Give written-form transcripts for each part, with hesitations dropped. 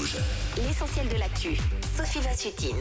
Rouge. L'essentiel de l'actu, Sophie Vassutine.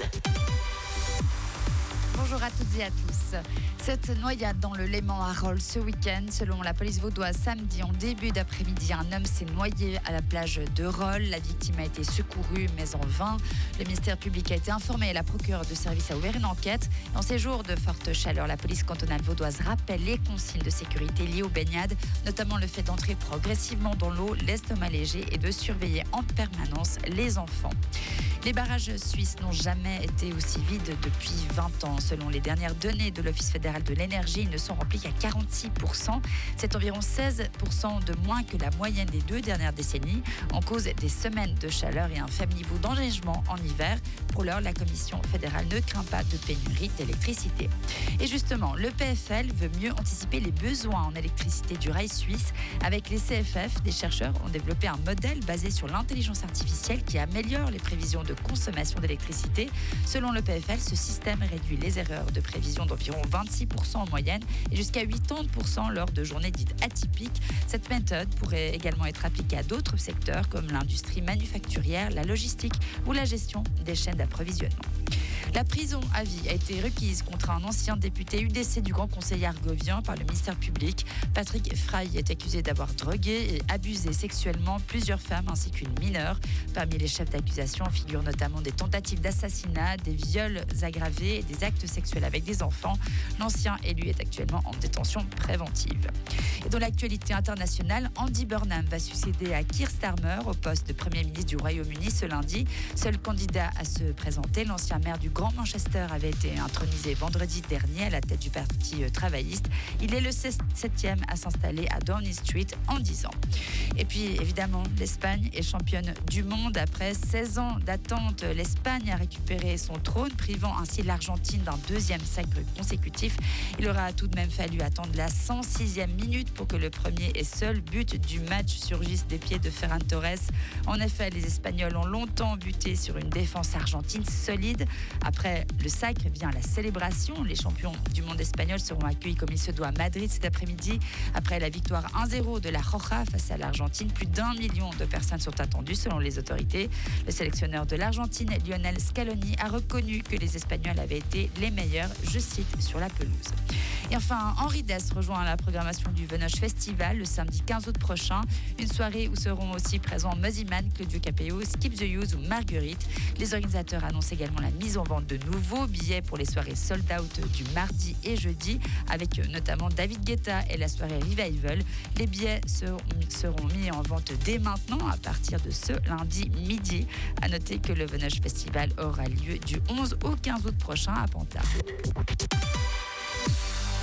Bonjour à toutes et à tous. Cette noyade dans le Léman à Rolle ce week-end, selon la police vaudoise, samedi en début d'après-midi, un homme s'est noyé à la plage de Rolle. La victime a été secourue, mais en vain. Le ministère public a été informé et la procureure de service a ouvert une enquête. En ces jours de forte chaleur, la police cantonale vaudoise rappelle les consignes de sécurité liées aux baignades, notamment le fait d'entrer progressivement dans l'eau, l'estomac léger et de surveiller en permanence les enfants. Les barrages suisses n'ont jamais été aussi vides depuis 20 ans. Selon les dernières données de l'Office fédéral de l'énergie, ils ne sont remplis qu'à 46%. C'est environ 16% de moins que la moyenne des 2 dernières décennies, en cause des semaines de chaleur et un faible niveau d'enneigement en hiver. Pour l'heure, la Commission fédérale ne craint pas de pénurie d'électricité. Et justement, le PFL veut mieux anticiper les besoins en électricité du rail suisse. Avec les CFF, des chercheurs ont développé un modèle basé sur l'intelligence artificielle qui améliore les prévisions de consommation d'électricité. Selon le PFL, ce système réduit les erreurs de prévision d'environ 26% en moyenne et jusqu'à 80% lors de journées dites atypiques. Cette méthode pourrait également être appliquée à d'autres secteurs comme l'industrie manufacturière, la logistique ou la gestion des chaînes d'approvisionnement. La prison à vie a été requise contre un ancien député UDC du Grand Conseil argovien par le ministère public. Patrick Frey est accusé d'avoir drogué et abusé sexuellement plusieurs femmes ainsi qu'une mineure. Parmi les chefs d'accusation figurent notamment des tentatives d'assassinat, des viols aggravés et des actes sexuels avec des enfants. L'ancien élu est actuellement en détention préventive. Et dans l'actualité internationale, Andy Burnham va succéder à Keir Starmer au poste de Premier ministre du Royaume-Uni ce lundi. Seul candidat à se présenter, l'ancien maire du Grand Manchester avait été intronisé vendredi dernier à la tête du parti travailliste. Il est le 7e à s'installer à Downing Street en 10 ans. Et puis évidemment, l'Espagne est championne du monde. Après 16 ans d'attente, l'Espagne a récupéré son trône, privant ainsi l'Argentine d'un 2e sacre consécutif. Il aura tout de même fallu attendre la 106e minute pour que le premier et seul but du match surgisse des pieds de Ferran Torres. En effet, les Espagnols ont longtemps buté sur une défense argentine solide. Après le sacre vient la célébration. Les champions du monde espagnols seront accueillis comme il se doit à Madrid cet après-midi. Après la victoire 1-0 de la Roja face à l'Argentine, plus d'1 million de personnes sont attendues selon les autorités. Le sélectionneur de l'Argentine, Lionel Scaloni, a reconnu que les Espagnols avaient été les meilleurs, je cite, sur la pelouse. Et enfin, Henri Dess rejoint la programmation du Venoge Festival le samedi 15 août prochain. Une soirée où seront aussi présents Mosiman, Claudio Capéo, Skip the Use ou Marguerite. Les organisateurs annoncent également la mise en vente de nouveaux billets pour les soirées sold out du mardi et jeudi, avec notamment David Guetta et la soirée Revival. Les billets seront mis en vente dès maintenant à partir de ce lundi midi. À noter que le Venoge Festival aura lieu du 11 au 15 août prochain à Panta.